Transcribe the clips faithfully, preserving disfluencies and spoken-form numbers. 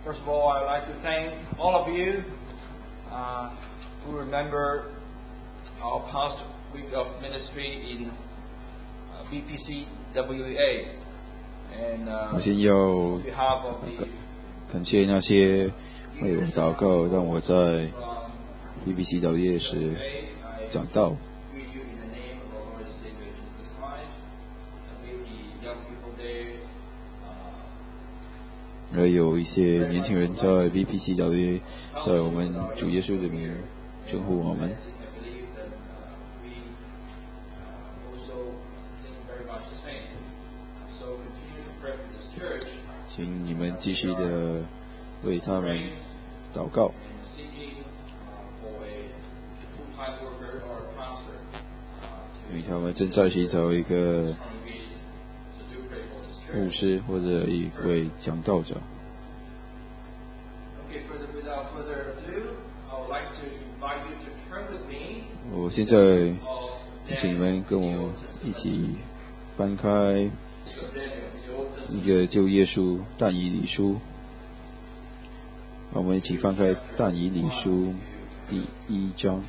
First of all, I'd like to thank all of you uh, who remember our past week of ministry in uh, B P C W A. And uh, 我先要 on behalf of the 感谢那些为我祷告，让我在 B B C W A 时讲道。 而有一些年轻人在 B P C W A 在我们主耶稣的名称呼我们。 请你们继续的为他们祷告，因为他们正在寻找一个牧师或者一位讲道者。我现在请你们跟我一起翻开一个旧约书但以理书，让我们一起翻开但以理书第一章。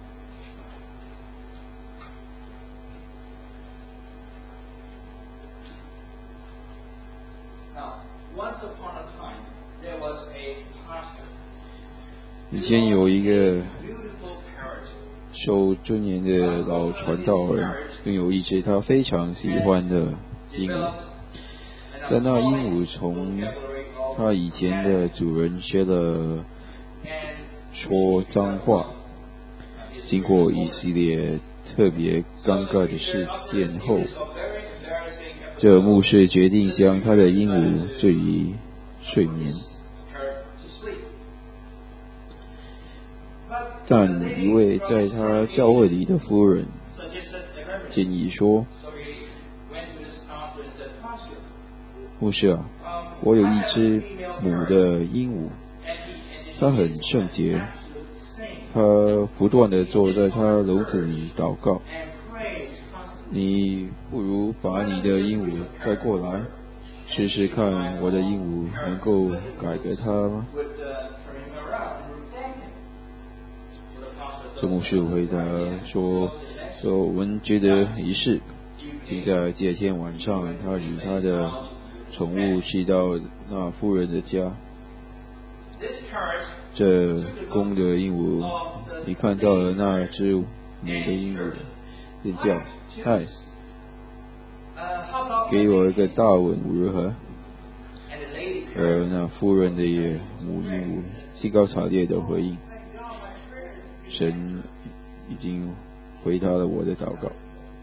以前有一个受尊严的老传道人，拥有一只他非常喜欢的鹦鹉。但那鹦鹉从他以前的主人学了说脏话，经过一系列特别尴尬的事件后，这牧师决定将他的鹦鹉置于睡眠。 但一位在他教会里的夫人建议说：“牧师啊，我有一只母的鹦鹉，它很圣洁，它不断地坐在它笼子里祷告。你不如把你的鹦鹉带过来，试试看我的鹦鹉能够改革它吗？” 这牧师回答说：“说我们觉得一试，并在第二天晚上，他与他的宠物去到那夫人的家。这公的鹦鹉一看到了那只母的鹦鹉，便叫：‘嗨，给我一个大吻如何？’而那夫人的母鹦鹉兴高采烈的回应。 神已经回答了我的祷告。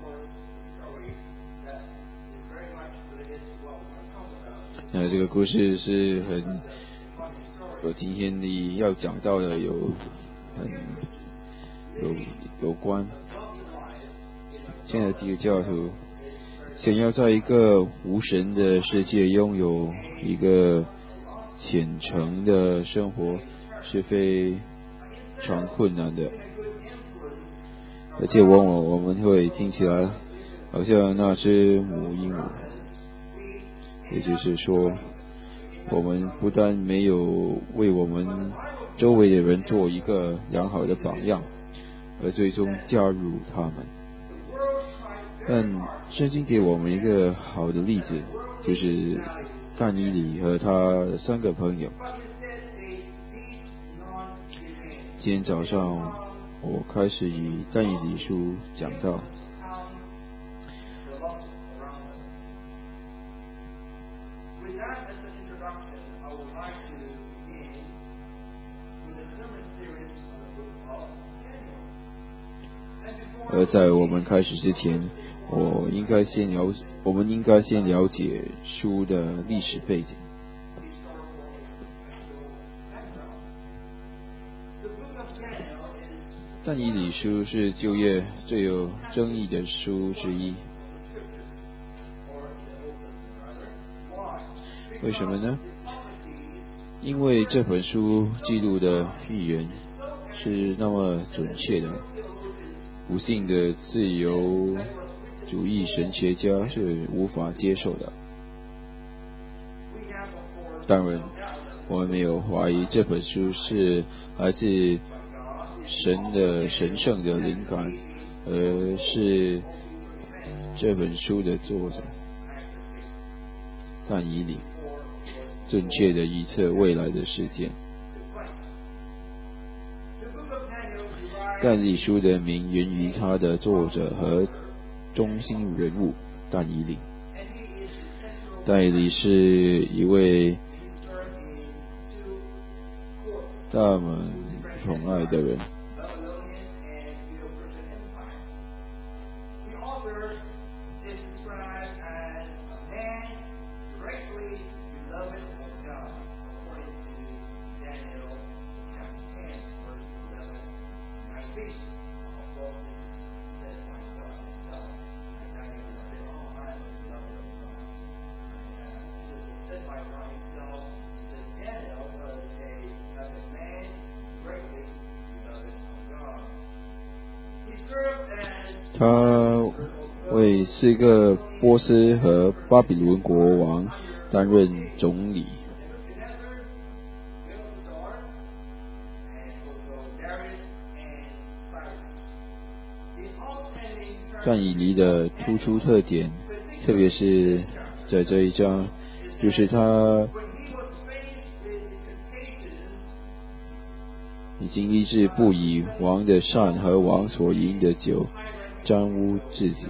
那这个故事是很和今天的要讲到的有很有有关。现在基督教徒想要在一个无神的世界拥有一个虔诚的生活，是非 非常困难的，而且往往我们会听起来好像那只母鹦鹉，也就是说，我们不但没有为我们周围的人做一个良好的榜样，而最终加入他们。但圣经给我们一个好的例子，就是但以理和他三个朋友。 今天早上，我开始以但以理书讲道。而在我们开始之前，我应该先了，我们应该先了解书的历史背景。 但以理书是旧约最有争议的书之一，为什么呢？因为这本书记录的预言是那么准确的，不幸的自由主义神学家是无法接受的。当然， 我们没有怀疑这本书是来自神的神圣的灵感，而是这本书的作者但以理正确的预测未来的事件。但以理书的名源于他的作者和中心人物但以理。但以理是一位大门宠爱的人，他为四个波斯和巴比伦国王担任总理。但以理的突出特点，特别是在这一章，就是他已经立志不以王的善和王所饮的酒沾污自己。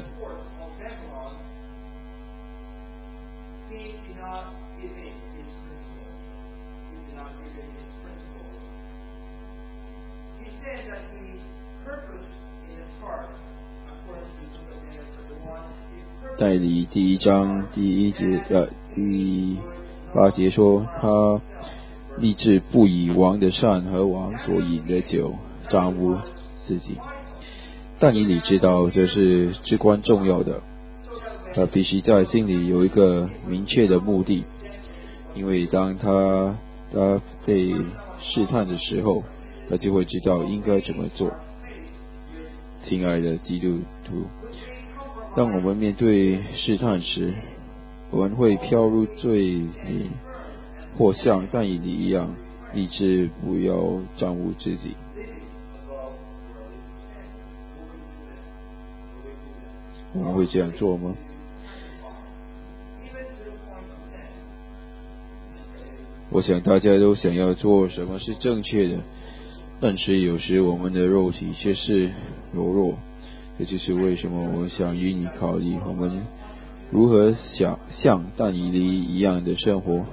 但以理第一章第一节呃第八节说，他立志不以王的善和王所饮的酒沾污自己。但以理知道这是至关重要的，他必须在心里有一个明确的目的，因为当他他被试探的时候，他就会知道应该怎么做。亲爱的基督徒，当我们面对试探时，我们会飘入罪里，或像但以理一样立志不要沾污自己。我们会这样做吗？我想大家都想要做什么是正确的，但是有时我们的肉体却是柔弱。这就是为什么我想与你考虑我们如何想像但以理一样的生活。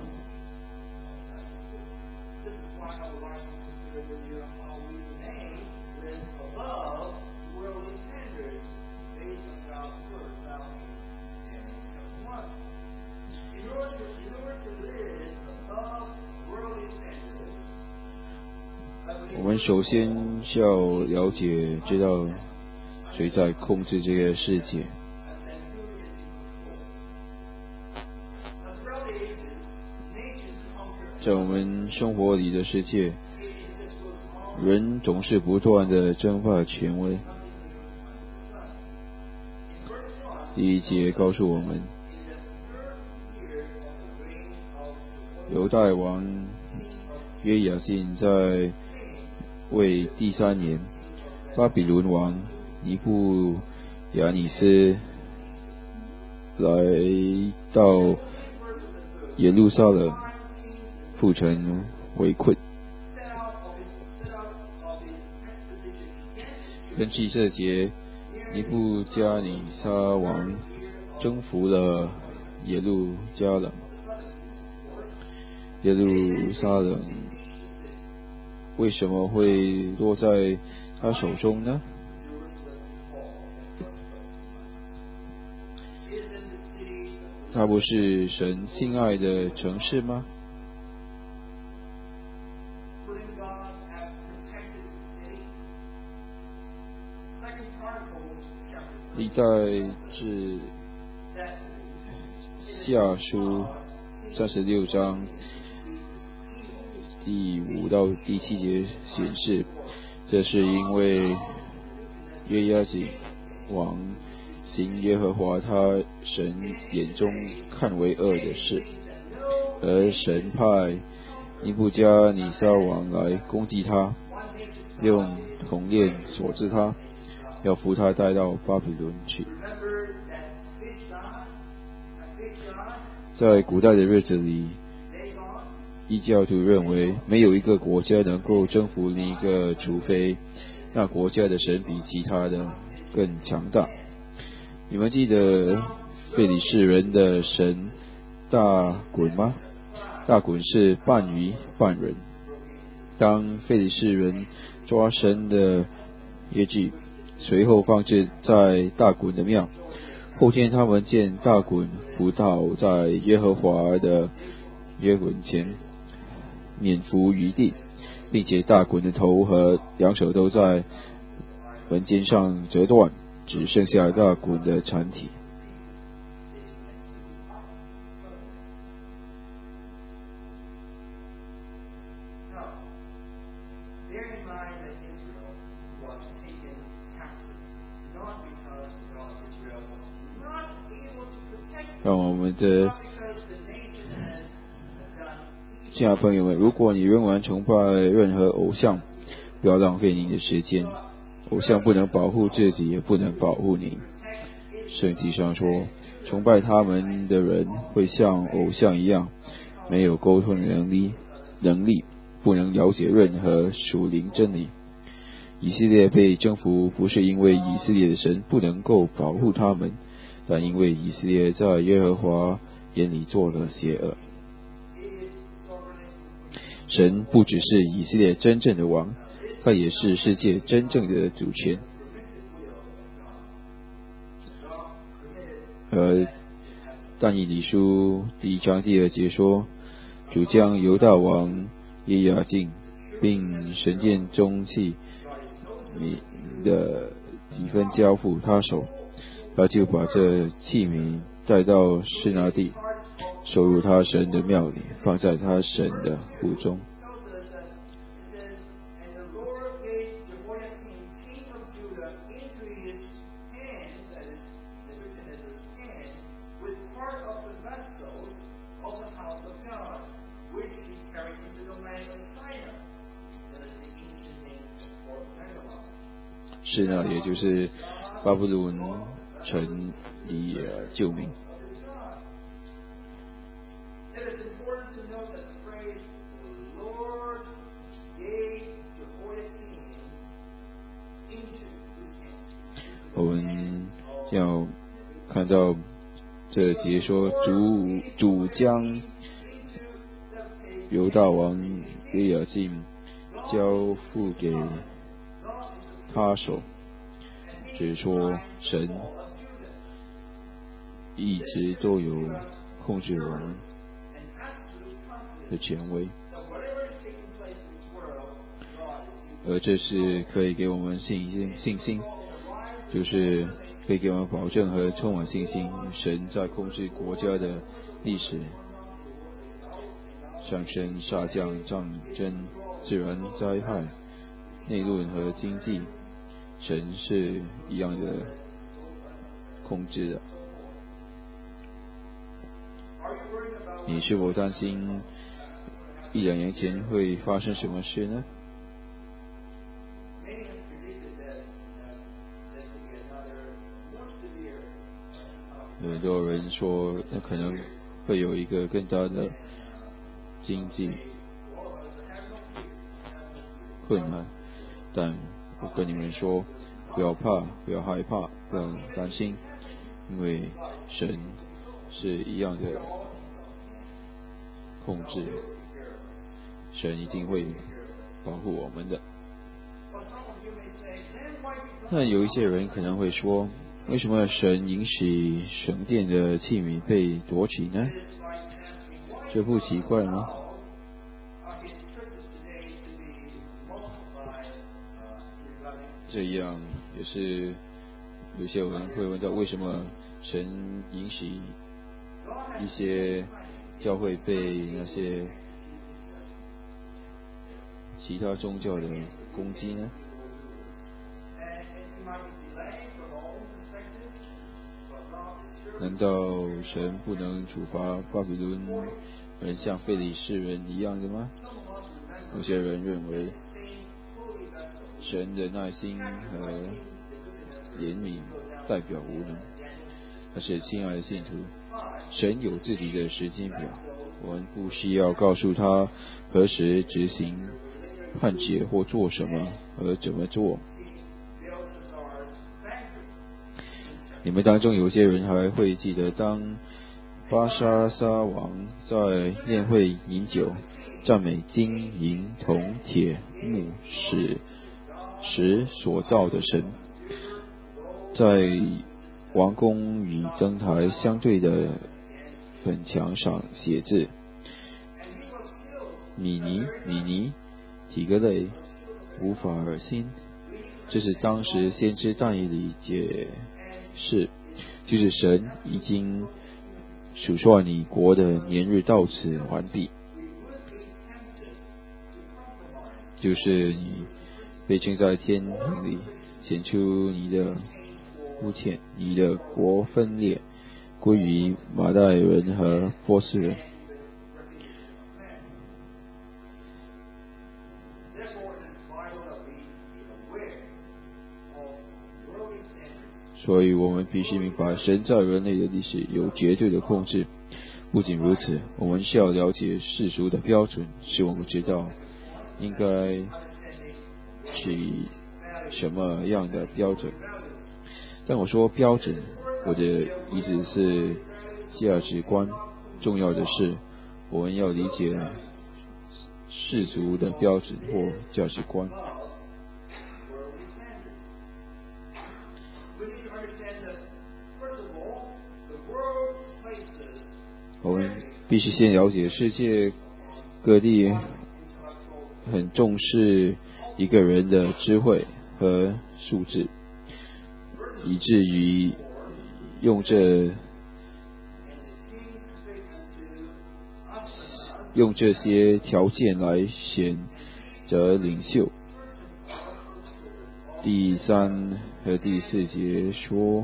我们首先需要了解知道谁在控制这个世界。在我们生活里的世界，人总是不断的争霸权威。第一节告诉我们，犹大王约雅斤在位第三年，巴比伦王尼布亚尼斯来到耶路撒冷，铺城围困。根据这节，尼布加尼撒王征服了耶路撒冷。耶路撒冷为什么会落在他手中呢？它不是神亲爱的城市吗？历代志下书三十六章第五到第七节显示，这是因为约雅斤王行耶和华他神眼中看为恶的事，而神派尼布加尼撒王来攻击他，用铜链锁制他，要扶他带到巴比伦去。在古代的日子里，异教徒认为没有一个国家能够征服另一个，除非那国家的神比其他的更强大。你们记得非利士人的神大衮吗？大衮是半鱼半人。当非利士人抓神的耶具，随后放置在大衮的庙。后天他们见大衮伏倒在耶和华的约柜前，面伏于地，并且大衮的头和两手都在门尖上折断，只剩下大衮的残体。让我们的亲爱的朋友们，如果你仍然崇拜任何偶像，不要浪费你的时间。偶像不能保护自己，也不能保护你。圣经上说，崇拜他们的人会像偶像一样，没有沟通能力，能力不能了解任何属灵真理。以色列被征服，不是因为以色列的神不能够保护他们，但因为以色列在耶和华眼里做了邪恶。神不只是以色列真正的王，他也是世界真正的主权。而但以理书第一章第二节说，主将犹大王耶雅敬并神殿中器皿的几分交付他手，他就把这器皿带到示拿地，收入他神的庙里，放在他神的户中。示拿也就是巴比伦城的旧名。我们要看到这节说，主主将犹大王耶雅敬交付给他手，就是说神一直都有控制我们的权威，而这是可以给我们信心信心，就是可以给我们保证和充满信心。神在控制国家的历史，上升下降、战争、自然灾害、内论和经济，神是一样的控制的。你是否担心一两年前会发生什么事呢？很多人说那可能会有一个更大的经济困难，但我跟你们说，不要怕，不要害怕，不要担心，因为神是一样的控制，神一定会保护我们的。那有一些人可能会说，为什么神允许神殿的器皿被夺取呢？这不奇怪吗？这样也是有些人会问到，为什么神允许一些教会被那些其他宗教的攻击呢？难道神不能处罚巴比伦人像非利士人一样的吗？有些人认为神的耐心和怜悯代表无能。但是亲爱的信徒，神有自己的时间表，我们不需要告诉他何时执行判决或做什么和怎么做。你们当中有些人还会记得，当巴沙沙王在宴会饮酒，赞美金银铜铁木石石所造的神，在王宫与灯台相对的粉墙上写字：米尼米尼提格雷无法尔辛。这是当时先知但以理解释，就是神已经数算你国的年日到此完毕，就是你被称在天庭里，显出你的污殄，你的国分裂，归于马代人和波斯人。所以我们必须明白，神在人类的历史有绝对的控制。不仅如此，我们需要了解世俗的标准，使我们知道应该取什么样的标准。当我说标准，我的意思是价值观。重要的是，我们要理解世俗的标准或价值观。我们必须先了解世界各地很重视一个人的智慧和素质，以至于用这用这些条件来选择领袖。第三和第四节说，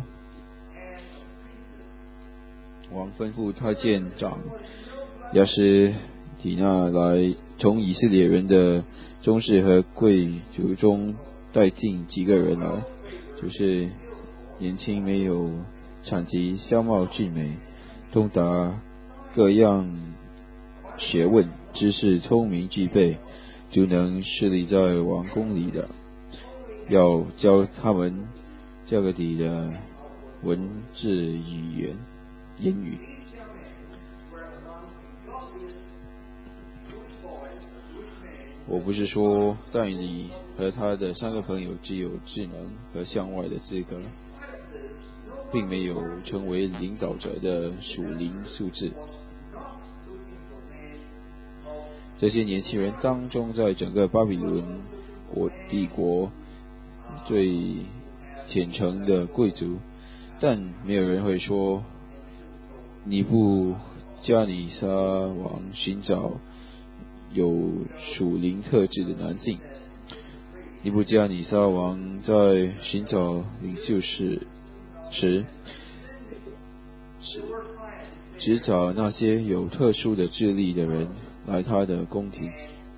王吩咐太监长亚斯提纳来从以色列人的宗室和贵族中带进几个人来，就是年轻没有产疾，相貌俊美，通达各样学问，知识聪明具备，就能侍立在王宫里的，要教他们这个地的文字语言言语。我不是说但以理和他的三个朋友只有智能和向外的资格，并没有成为领导者的属灵素质。这些年轻人当中，在整个巴比伦国帝国最虔诚的贵族，但没有人会说尼布加尼撒王寻找有属灵特质的男性。尼布加尼撒王在寻找领袖时时只找那些有特殊的智力的人来他的宫廷。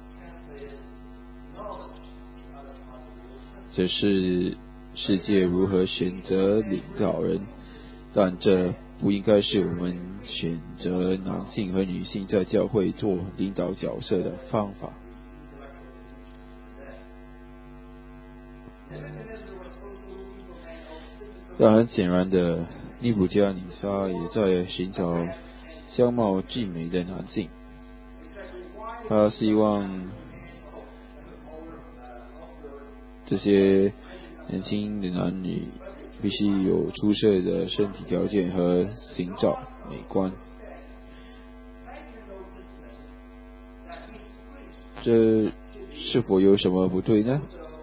这是世界如何选择领导人，但这不应该是我们选择男性和女性在教会做领导角色的方法。但很显然的，尼布加尼撒也在寻找相貌俊美的男性，他希望这些年轻的男女必须有出色的身体条件和形象美观。这是否有什么不对呢？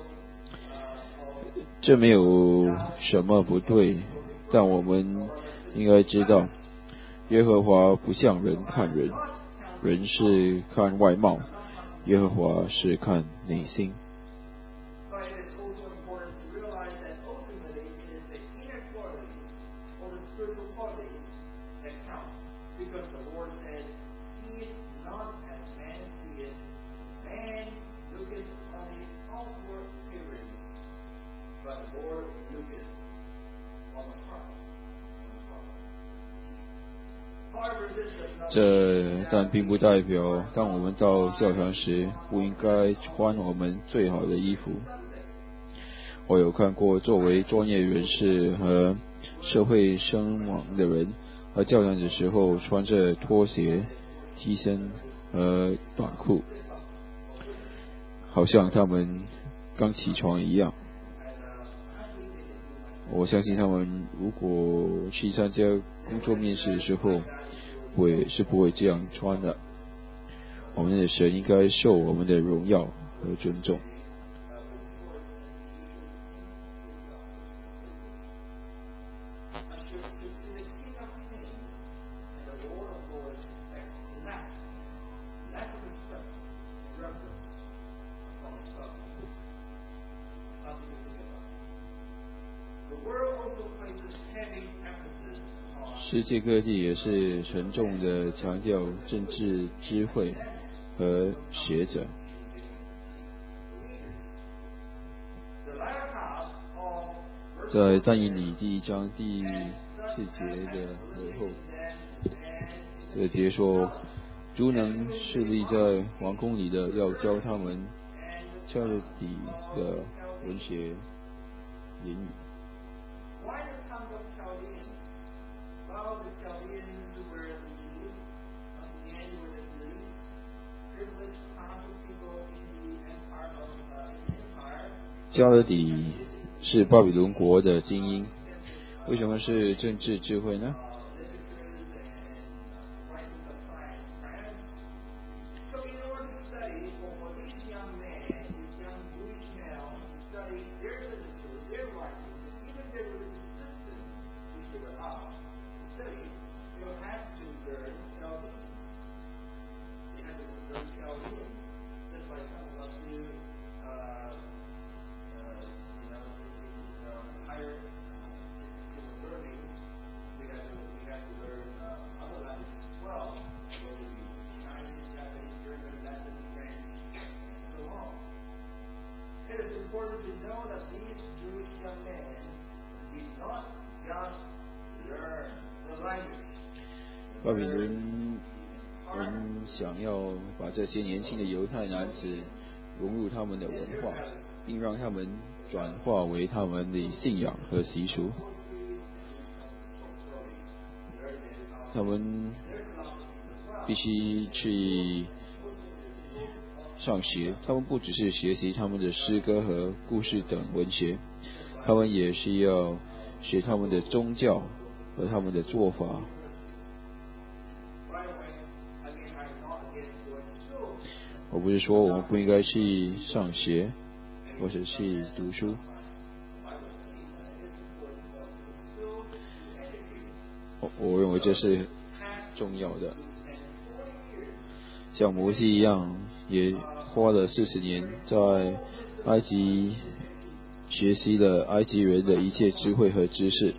这没有什么不对，但我们应该知道，耶和华不像人看人，人是看外貌，耶和华是看内心。 这但并不代表当我们到教堂时不应该穿我们最好的衣服。我有看过作为专业人士和社会声望的人和教堂的时候穿着拖鞋、踢身和短裤，好像他们刚起床一样。我相信他们如果去参加工作面试的时候会是不会这样穿的。我们的神应该受我们的荣耀和尊重。世界各地也是沉重的强调政治智慧和学者。在但以理第一章第四节的后，这个节说，诸能势力在王宫里的，要教他们加勒底的文学言语。加勒底是巴比伦国的精英，为什么是政治智慧呢？巴比伦人想要把这些年轻的犹太男子融入他们的文化，并让他们转化为他们的信仰和习俗。他们必须去上学，他们不只是学习他们的诗歌和故事等文学，他们也是要学他们的宗教和他们的做法。我不是说我们不应该去上学或者去读书，我我认为这是重要的。像摩西一样，也花了四十年在埃及学习了埃及人的一切智慧和知识。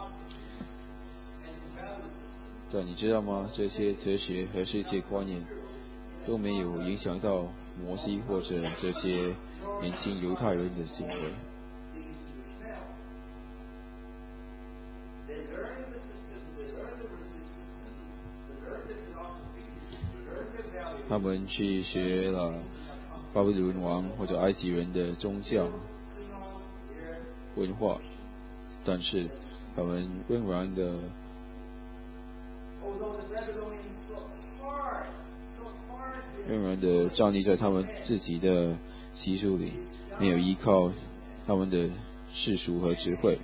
但你知道吗？这些哲学和世界观念都没有影响到摩西或者这些年轻犹太人的行为。他们去学了巴比伦王或者埃及人的宗教文化，但是他们仍然的仍然的站立在他们自己的习俗里，没有依靠他们的世俗和智慧。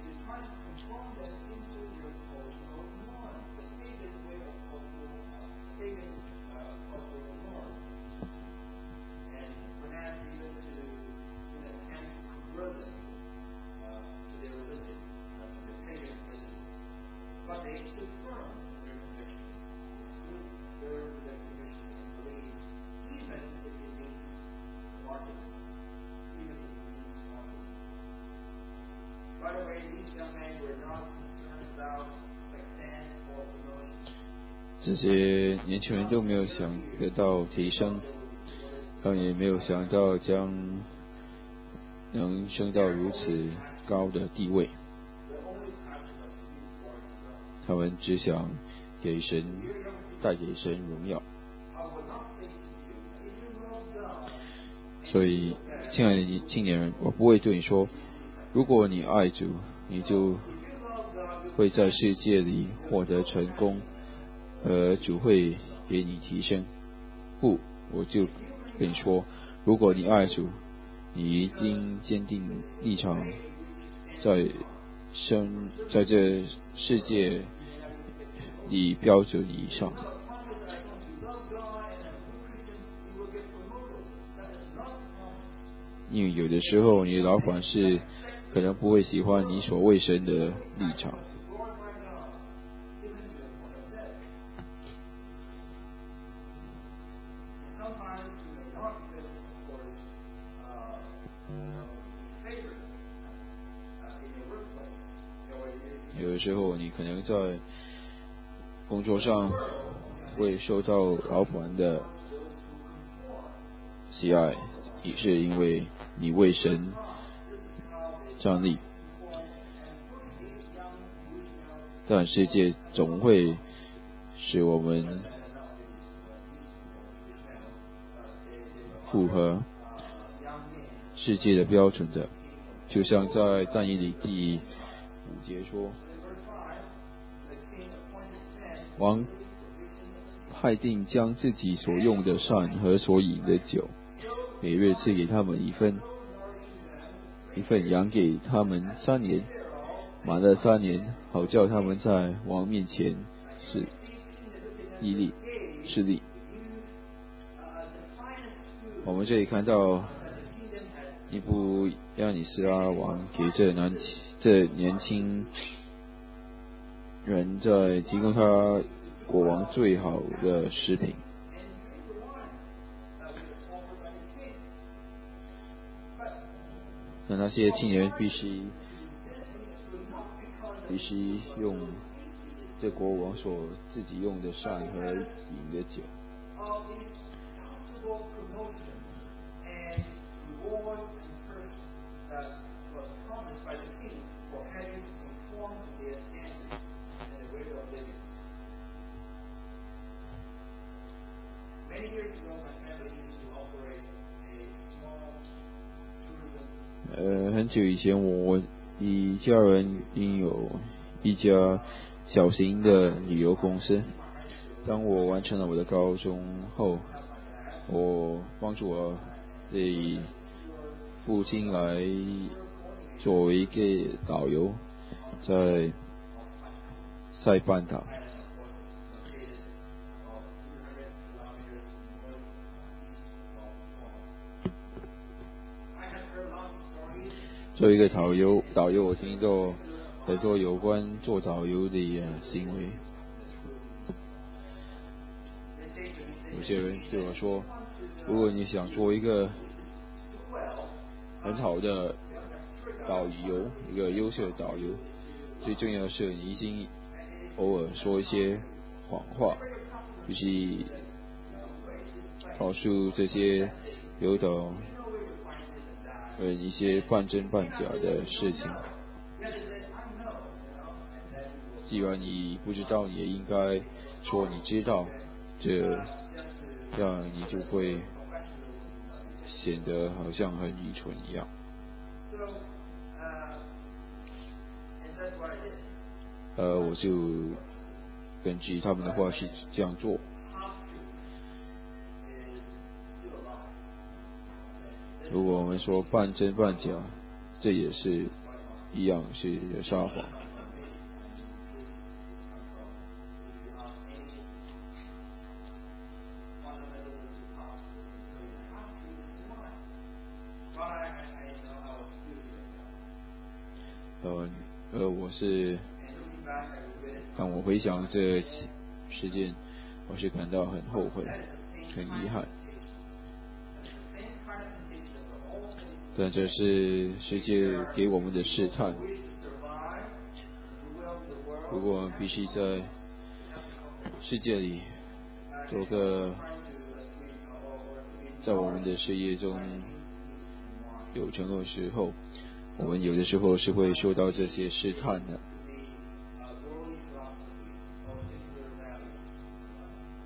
这些年轻人都没有想得到提升，他们也没有想到将能升到如此高的地位，他们只想给神带给神荣耀。所以，亲爱的青年人，我不会对你说，如果你爱主，你就会在世界里获得成功，而主会给你提升。不，我就跟你说，如果你爱主，你已经坚定立场，在生在这世界里标准以上。因为有的时候你的老板是可能不会喜欢你所为神的立场。有的时候你可能在工作上会受到老板的喜爱，也是因为你为神站立。但世界总会使我们符合世界的标准的，就像在但以理第五节说，王派定将自己所用的膳和所饮的酒，每月赐给他们一分，一份养给他们三年，满了三年，好叫他们在王面前是屹立势立。我们这里看到尼布亚尼斯拉王给这男这年轻人在提供他国王最好的食品。那那些青年必须必须用这国王所自己用的膳和饮的酒。呃，很久以前，我一家人拥有一家小型的旅游公司。当我完成了我的高中后，我帮助我的父亲来作为一个导游，在塞班岛。作为一个导游，导游我听到很多有关做导游的行为。有些人对我说，如果你想做一个很好的导游，一个优秀的导游，最重要的是你已经偶尔说一些谎话，就是告诉这些有导呃一些半真半假的事情。既然你不知道，你也应该说你知道，这样你就会显得好像很愚蠢一样。呃，我就根据他们的话是这样做。如果我们说半真半假，这也是一样是撒谎。呃呃，我是当我回想这事件，我是感到很后悔，很遗憾。但这是世界给我们的试探。如果我们必须在世界里做个在我们的事业中有成功的时候，我们有的时候是会受到这些试探的。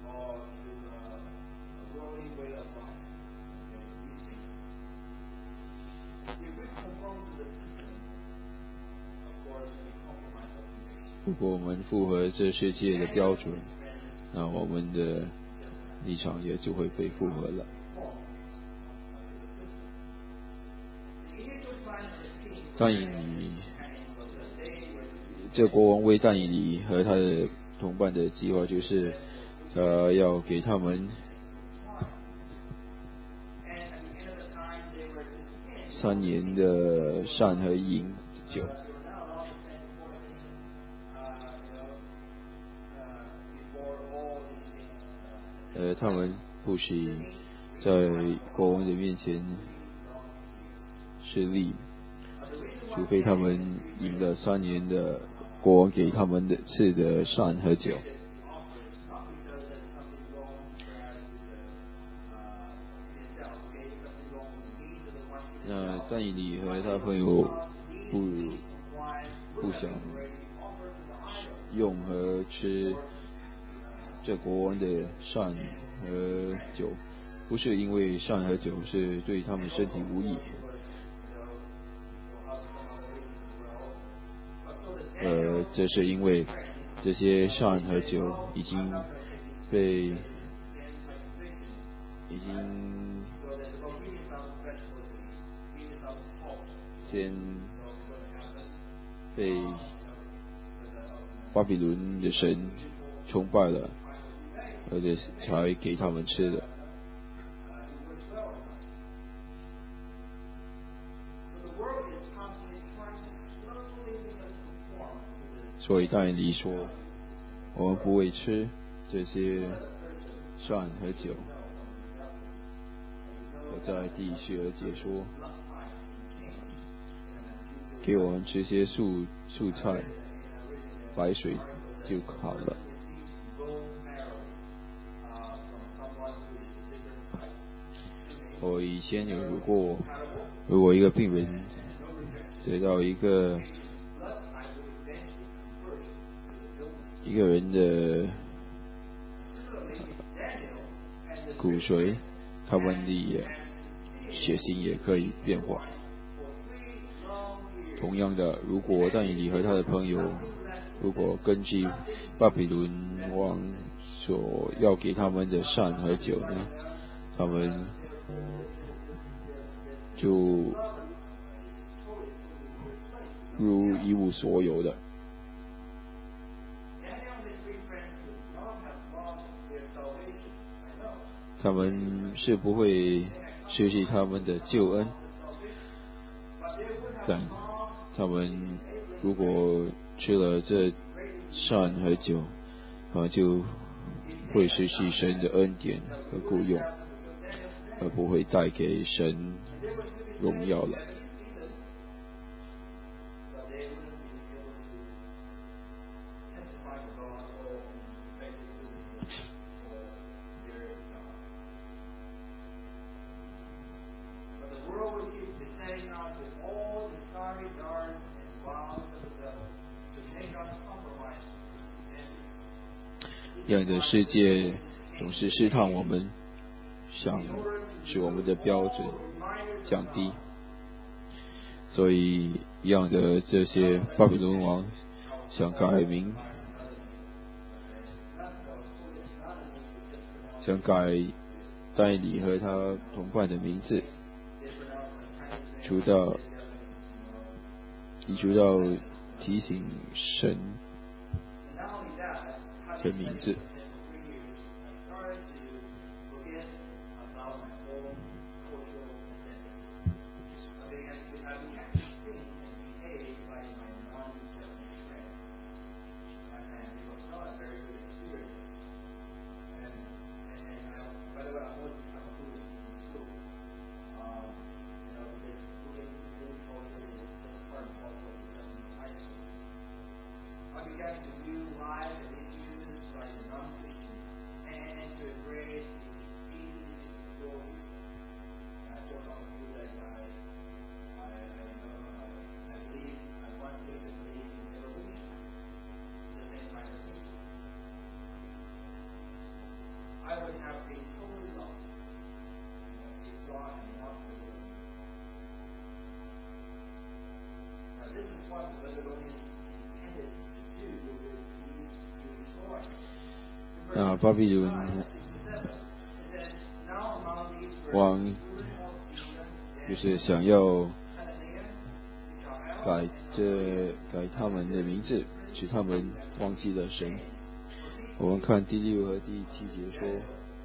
如果我们符合这世界的标准，那我们的立场也就会被符合了。但以理，这国王为但以理和他的同伴的计划就是，呃，要给他们三年的善和饮酒。呃，他们不许在国王的面前施力，除非他们饮了三年的国王给他们的赐的善和酒。那但以理和他朋友不不想用和吃这国王的善和酒，不是因为善和酒是对他们身体无益，呃，这是因为这些善和酒已经被已经先被巴比伦的神崇拜了，而且才给他们吃的。所以但以理说，我们不会吃这些善和酒。我在第十二节说，给我们吃些素素菜，白水就好了。我以前有如果如果一个病人得到一个一个人的骨髓，他们的血型也可以变化。同样的，如果但以理和他的朋友如果根据巴比伦王所要给他们的善和酒呢，他们就如一无所有的。他们是不会失去他们的救恩，但他们如果吃了这善和酒，他们就会失去神的恩典和雇用，而不会带给神荣耀了。这样的世界总是试探我们，想使我们的标准降低，所以一样的这些巴比伦王想改名，想改但以理和他同伴的名字，除到以除到提醒神的名字。 那巴比伦王就是想要改这改他们的名字，使他们忘记了神。我们看第六和第七节说，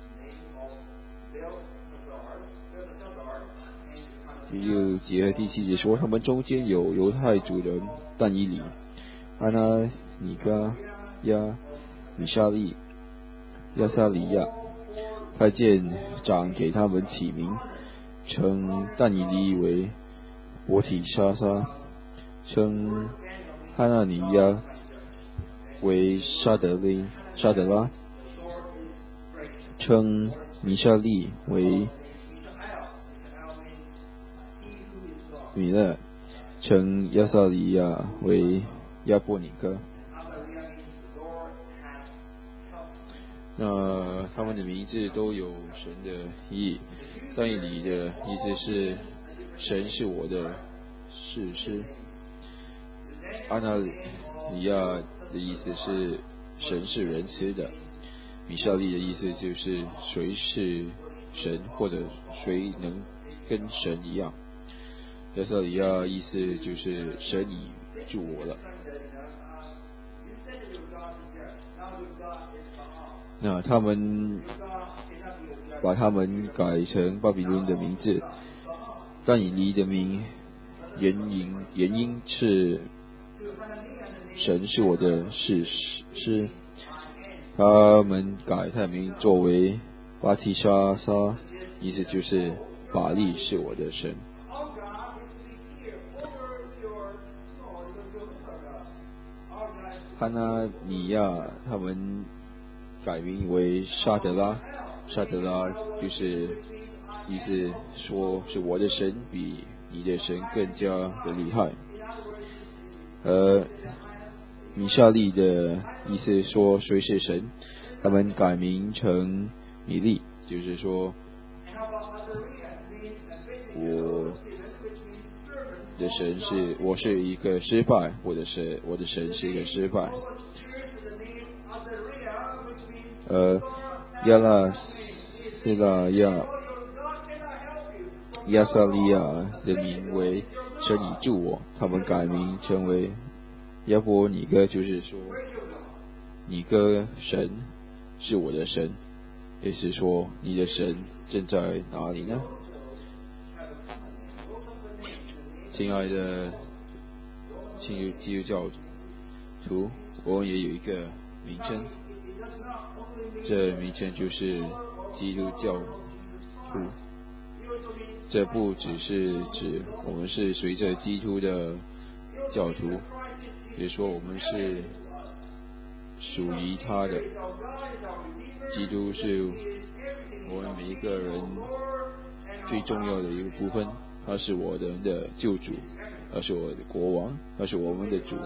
第六节和第七节说，他们中间有犹太主人但以理、阿那尼加亚、米沙利、亚撒利亚，太监长给他们起名，称但以理为伯提沙撒，称哈纳尼亚为沙德利沙德拉，称米沙利为米勒，称亚撒利亚为亚波尼哥。那他们的名字都有神的意义。但以理的意思是神是我的士师，阿那尼亚的意思是神是仁慈的，米沙利的意思就是谁是神，或者谁能跟神一样。亚撒利亚意思就是神已助我了。那他们把他们改成巴比伦的名字，但以理的名原因原因是神是我的士师，他们改他的名作为巴提沙撒，意思就是巴力是我的神。哈纳尼亚他们改名为沙德拉，沙德拉就是意思说是我的神比你的神更加的厉害。而米沙利的意思说谁是神，他们改名成米利，就是说我的神是我是一个失败，我的神我的神是一个失败。呃，亚拉斯拉亚亚撒利亚的名为神已助我，他们改名成为亚波尼哥，就是说你哥神是我的神，也是说你的神正在哪里呢？亲爱的基督教徒，我们也有一个名称，这名称就是基督教徒。这不只是指我们是随着基督的教徒，也说我们是属于他的。基督是我们每一个人最重要的一个部分，他是我的的救主，他是我的国王，他是我们的主。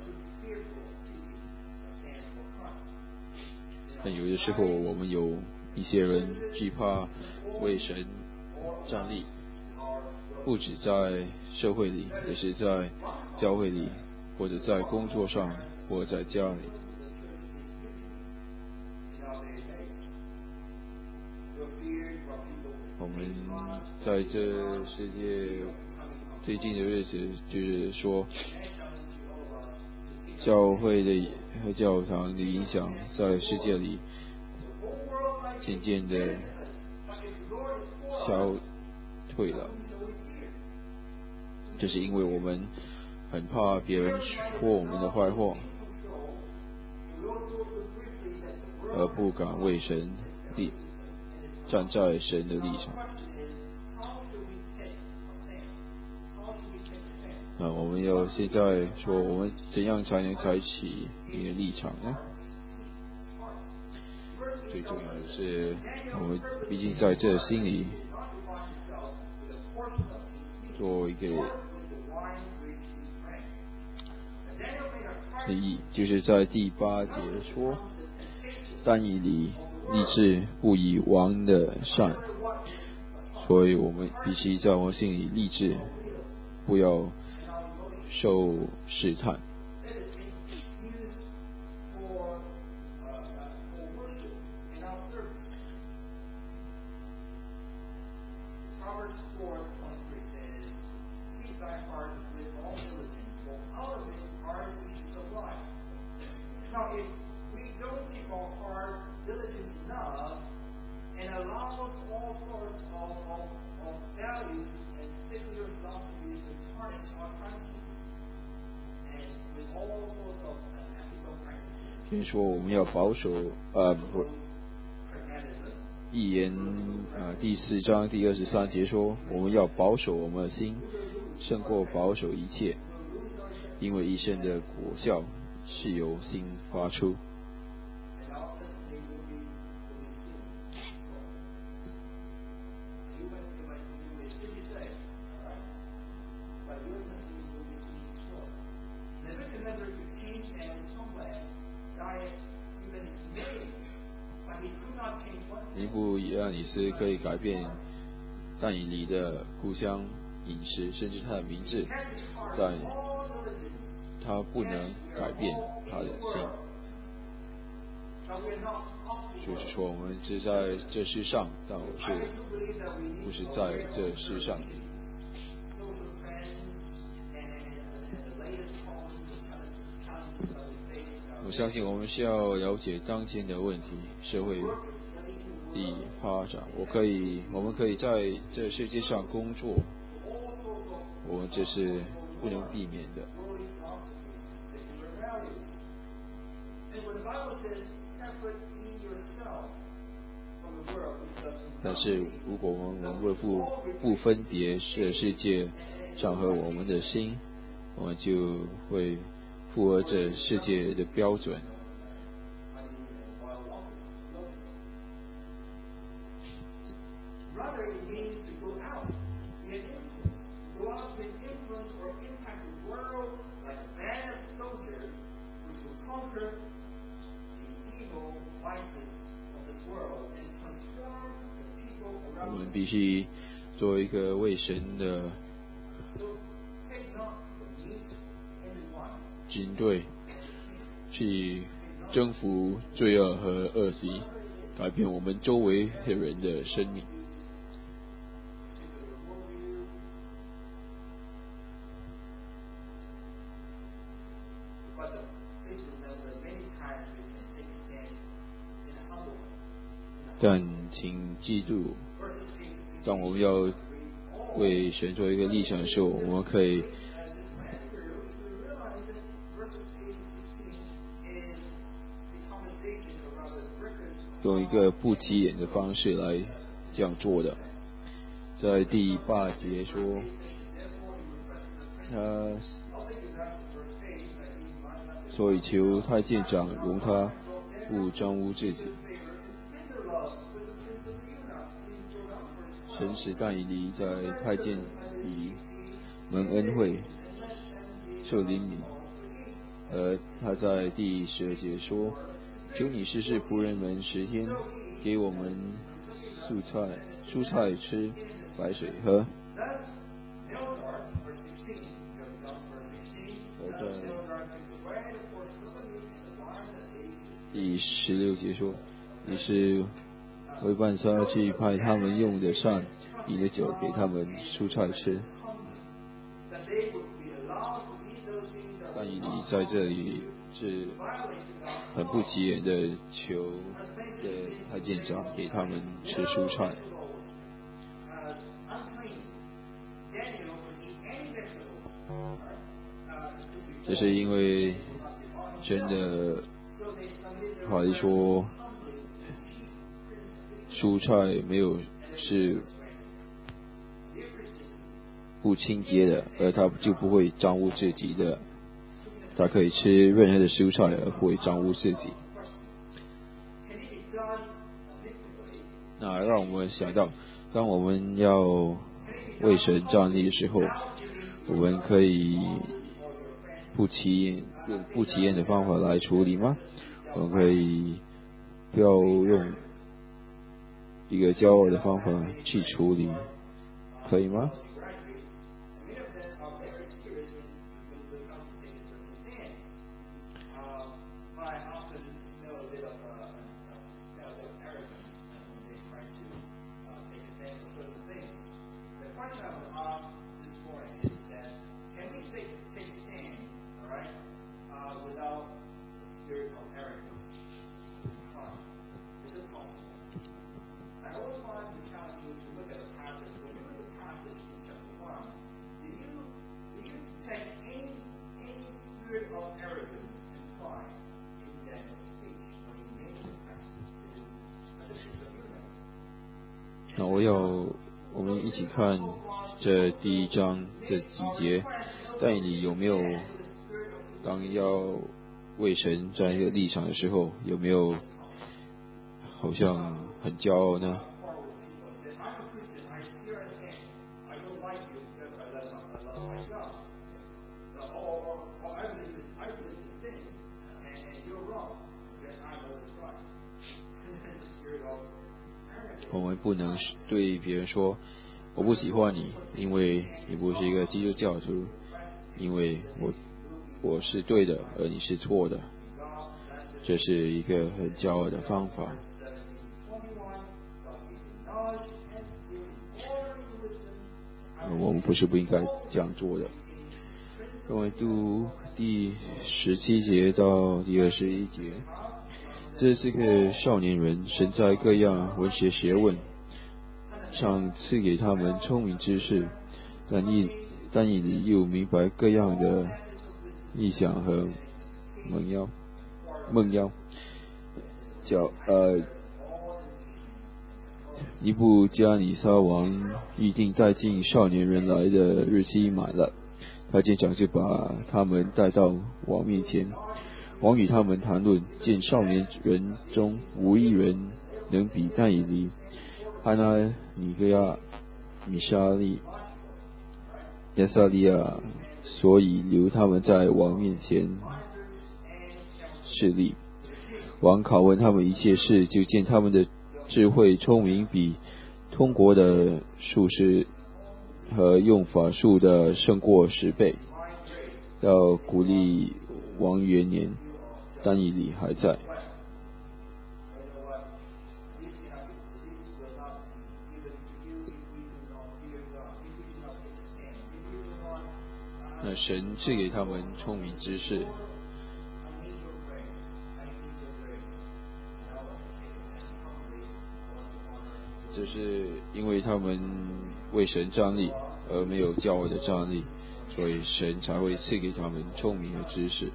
但有的时候我们有一些人惧怕为神站立，不止在社会里，也是在教会里，或者在工作上，或者在家里。我们在这世界最近的日子，就是说教会的和教堂的影响在世界里渐渐的消退了，这是因为我们很怕别人说我们的坏话，而不敢为神立站在神的立场。那我们要现在说，我们怎样才能采取一个立场呢？最重要的是，我们毕竟在这心里做一个立意，就是在第八节说，但以理立志不以王的善，所以我们必须在我心里立志，不要受试探。所以说我们要保守，呃，箴言啊、呃、第四章第二十三节说，我们要保守我们的心，胜过保守一切，因为一生的果效是由心发出。尼布亚里斯可以改变但以理的故乡饮食，甚至他的名字，但他不能改变他的心。就是说，我们是在这世上，但我是不是在这世上。我相信我们需要了解当前的问题，社会的发展。我可以，我们可以在这世界上工作，我们这是不能避免的。但是如果我们不不不分别这世界上和我们的心，我们就会符合这世界的标准。我们必须做一个为神的军队，去征服罪恶和恶习，改变我们周围的人的生命。但请记住，当我们要为神做一个立场的时候，我们可以用一个不起眼的方式来这样做的。在第八节说，他所以求太监长容他不沾污自己。神使但以理在太监里蒙恩惠，受怜悯。而他在第十二节说，求你试试仆人们十天，给我们蔬菜蔬菜吃，白水喝。而在第十六节说，你是为办杀去派他们用的膳，你的酒给他们蔬菜吃。但以理在这里是很不起眼的求的太监长给他们吃蔬菜。这是因为真的话一说，蔬菜没有是不清洁的，而它就不会脏污自己的。它可以吃任何的蔬菜而不会脏污自己。那让我们想到，当我们要为神站立的时候，我们可以不起眼用不起眼的方法来处理吗？我们可以不要用一个骄傲的方法去处理，可以吗？ 那我要我们一起看这第一章这几节，但你有没有当要为神站一个立场的时候，有没有好像很骄傲呢？我们不能对别人说我不喜欢你，因为你不是一个基督教徒，因为我我是对的，而你是错的，这是一个很骄傲的方法。我们不是不应该这样做的。我们读第十七节到第二十一节，这是个少年人，神在各样文学学问上赐给他们聪明知识，但以但以理又明白各样的意象和梦妖梦妖，叫呃尼布加尼撒王预定带进少年人来的日期满了，他经常就把他们带到王面前，王与他们谈论，见少年人中无一人能比但以理、哈拿尼哥亚、米沙利、亚撒利亚，所以留他们在王面前侍立。王拷问他们一切事，就见他们的智慧聪明比通国的术士和用法术的胜过十倍。到古利王元年，但以理还在。那神赐给他们聪明知识，这是因为他们为神站立，而没有骄傲的站立，所以神才会赐给他们聪明的知识。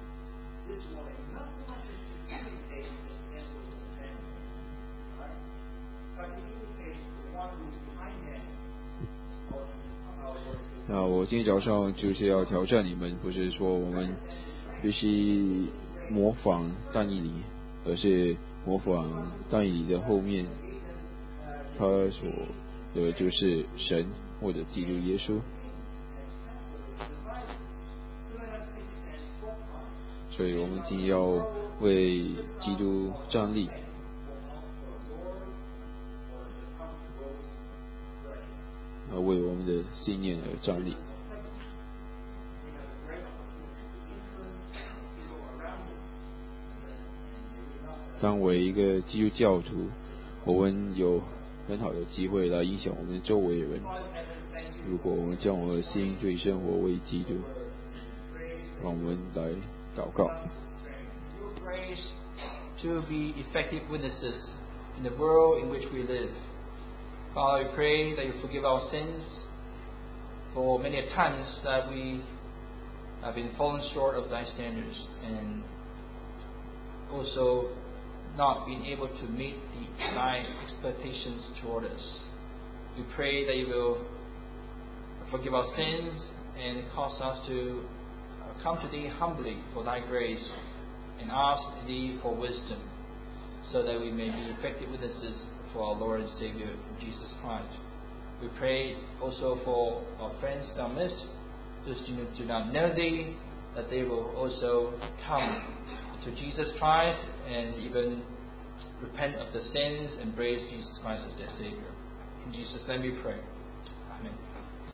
那我今天早上就是要挑战你们，不是说我们必须模仿但以理，而是模仿但以理的后面他所的就是神或者基督耶稣。所以我们今天要为基督站立，要为我们的信念而站立。当为一个基督教徒，我们有很好的机会来影响我们周围的人。如果我们将我们的心对生活为基督，让我们来祷告。 To be effective witnesses in the world in which we live. Father, we pray that you forgive our sins for many times that we have been fallen short of thy standards and also not being able to meet the, thy expectations toward us. We pray that you will forgive our sins and cause us to come to thee humbly for thy grace and ask thee for wisdom, so that we may be effective witnesses for our Lord and Savior Jesus Christ. We pray also for our friends in our midst, those who do not know thee, that they will also come to Jesus Christ and even repent of their sins and embrace Jesus Christ as their Savior. In Jesus' name we pray. Amen.